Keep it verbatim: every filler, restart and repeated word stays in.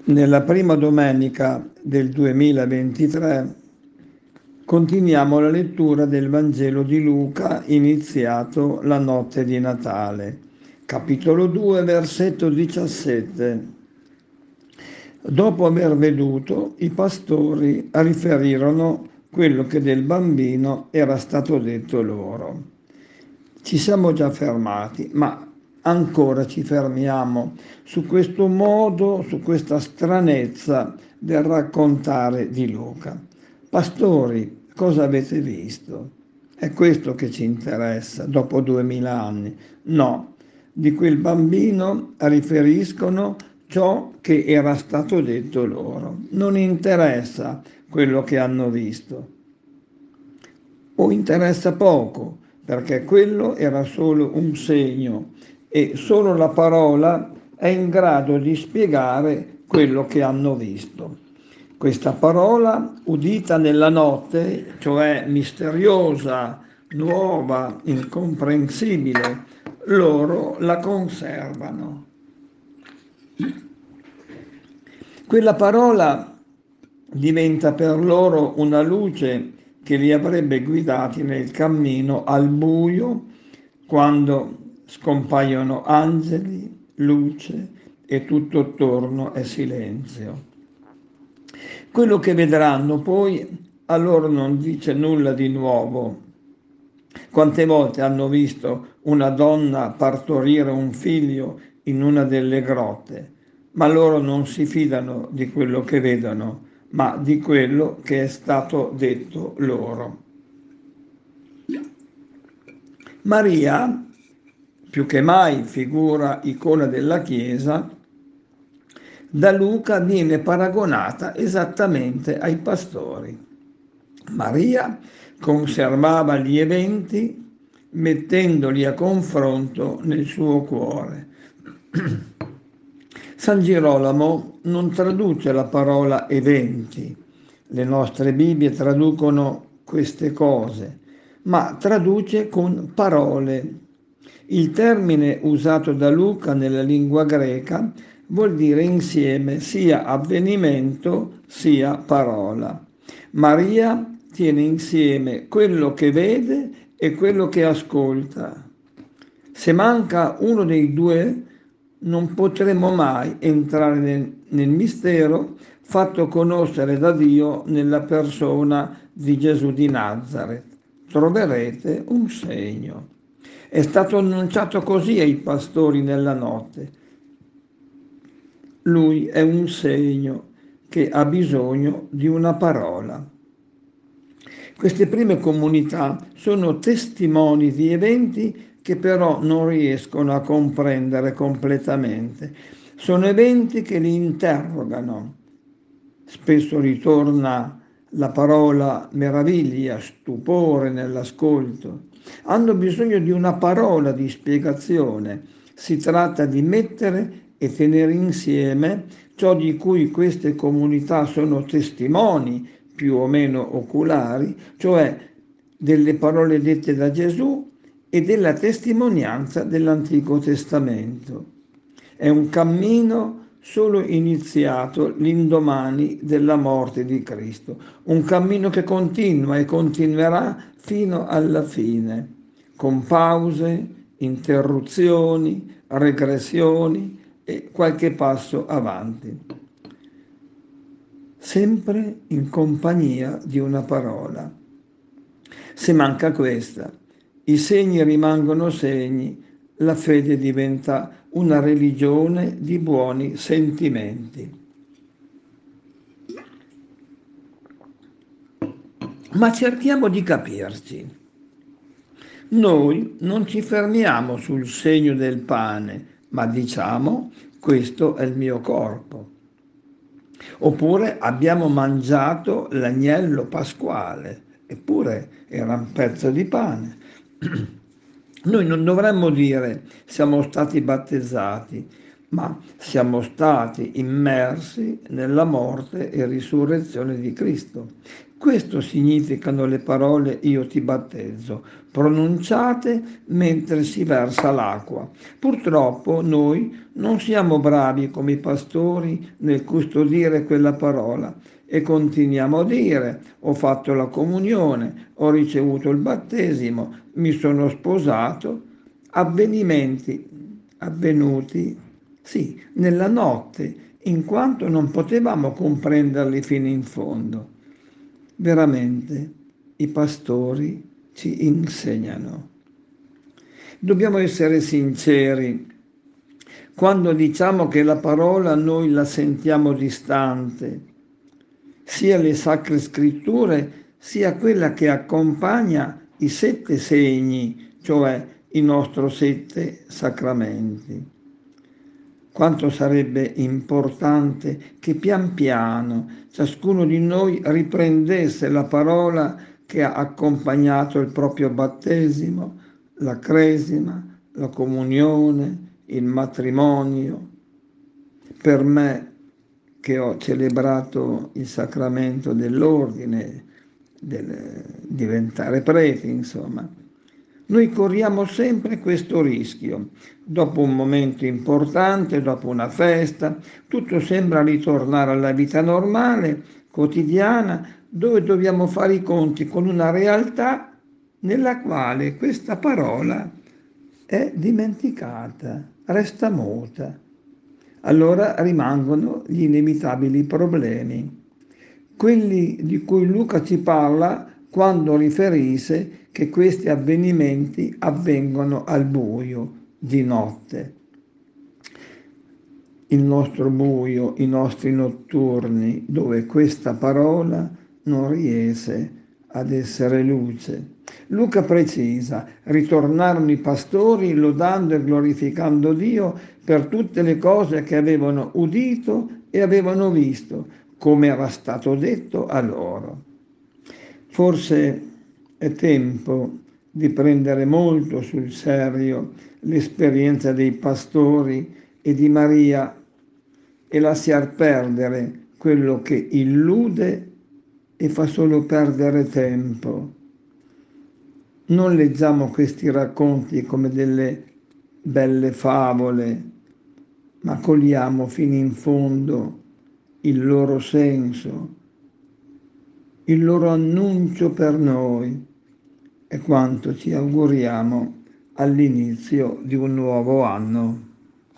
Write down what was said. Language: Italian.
Nella prima domenica del duemilaventitré continuiamo la lettura del Vangelo di Luca iniziato la notte di Natale, capitolo due, versetto diciassette. Dopo aver veduto, i pastori riferirono quello che del bambino era stato detto loro. Ci siamo già fermati, ma ancora ci fermiamo su questo modo, su questa stranezza del raccontare di Luca. Pastori, cosa avete visto? È questo che ci interessa dopo duemila anni? No, di quel bambino riferiscono ciò che era stato detto loro. Non interessa quello che hanno visto, o interessa poco, perché quello era solo un segno e solo la parola è in grado di spiegare quello che hanno visto. Questa parola, udita nella notte, cioè misteriosa, nuova, incomprensibile, loro la conservano. Quella parola diventa per loro una luce che li avrebbe guidati nel cammino al buio, quando scompaiono angeli, luce e tutto attorno è silenzio. Quello che vedranno poi a loro non dice nulla di nuovo. Quante volte hanno visto una donna partorire un figlio in una delle grotte, ma loro non si fidano di quello che vedono, ma di quello che è stato detto loro. Maria, più che mai figura icona della Chiesa, da Luca viene paragonata esattamente ai pastori. Maria conservava gli eventi mettendoli a confronto nel suo cuore. San Girolamo non traduce la parola eventi, le nostre Bibbie traducono queste cose, ma traduce con parole. Il termine usato da Luca nella lingua greca vuol dire insieme sia avvenimento sia parola. Maria tiene insieme quello che vede e quello che ascolta. Se manca uno dei due, non potremo mai entrare nel, nel mistero fatto conoscere da Dio nella persona di Gesù di Nazaret. Troverete un segno. È stato annunciato così ai pastori nella notte. Lui è un segno che ha bisogno di una parola. Queste prime comunità sono testimoni di eventi che però non riescono a comprendere completamente. Sono eventi che li interrogano. Spesso ritorna la parola meraviglia, stupore nell'ascolto. Hanno bisogno di una parola di spiegazione. Si tratta di mettere e tenere insieme ciò di cui queste comunità sono testimoni, più o meno oculari, cioè delle parole dette da Gesù e della testimonianza dell'Antico Testamento. È un cammino solo iniziato l'indomani della morte di Cristo, un cammino che continua e continuerà fino alla fine, con pause, interruzioni, regressioni e qualche passo avanti, sempre in compagnia di una parola. Se manca questa, i segni rimangono segni, la fede diventa una religione di buoni sentimenti. Ma cerchiamo di capirci. Noi non ci fermiamo sul segno del pane, ma diciamo questo è il mio corpo. Oppure abbiamo mangiato l'agnello pasquale, eppure era un pezzo di pane. Noi non dovremmo dire siamo stati battezzati, ma siamo stati immersi nella morte e risurrezione di Cristo. Questo significano le parole "io ti battezzo", pronunciate mentre si versa l'acqua. Purtroppo noi non siamo bravi come i pastori nel custodire quella parola e continuiamo a dire: ho fatto la comunione, ho ricevuto il battesimo, mi sono sposato, avvenimenti avvenuti, sì, nella notte, in quanto non potevamo comprenderli fino in fondo. Veramente i pastori ci insegnano. Dobbiamo essere sinceri. Quando diciamo che la parola noi la sentiamo distante, sia le sacre scritture, sia quella che accompagna i sette segni, cioè i nostri sette sacramenti. Quanto sarebbe importante che pian piano ciascuno di noi riprendesse la parola che ha accompagnato il proprio battesimo, la cresima, la comunione, il matrimonio. Per me, che ho celebrato il sacramento dell'ordine, del diventare prete, insomma, noi corriamo sempre questo rischio. Dopo un momento importante, dopo una festa, tutto sembra ritornare alla vita normale, quotidiana, dove dobbiamo fare i conti con una realtà nella quale questa parola è dimenticata, resta muta. Allora rimangono gli inevitabili problemi, quelli di cui Luca ci parla quando riferisce che questi avvenimenti avvengono al buio, di notte. Il nostro buio, i nostri notturni, dove questa parola non riesce ad essere luce. Luca precisa: ritornarono i pastori lodando e glorificando Dio per tutte le cose che avevano udito e avevano visto, come era stato detto a loro. Forse è tempo di prendere molto sul serio l'esperienza dei pastori e di Maria e lasciar perdere quello che illude e fa solo perdere tempo. Non leggiamo questi racconti come delle belle favole, ma cogliamo fino in fondo il loro senso, il loro annuncio per noi e quanto ci auguriamo all'inizio di un nuovo anno.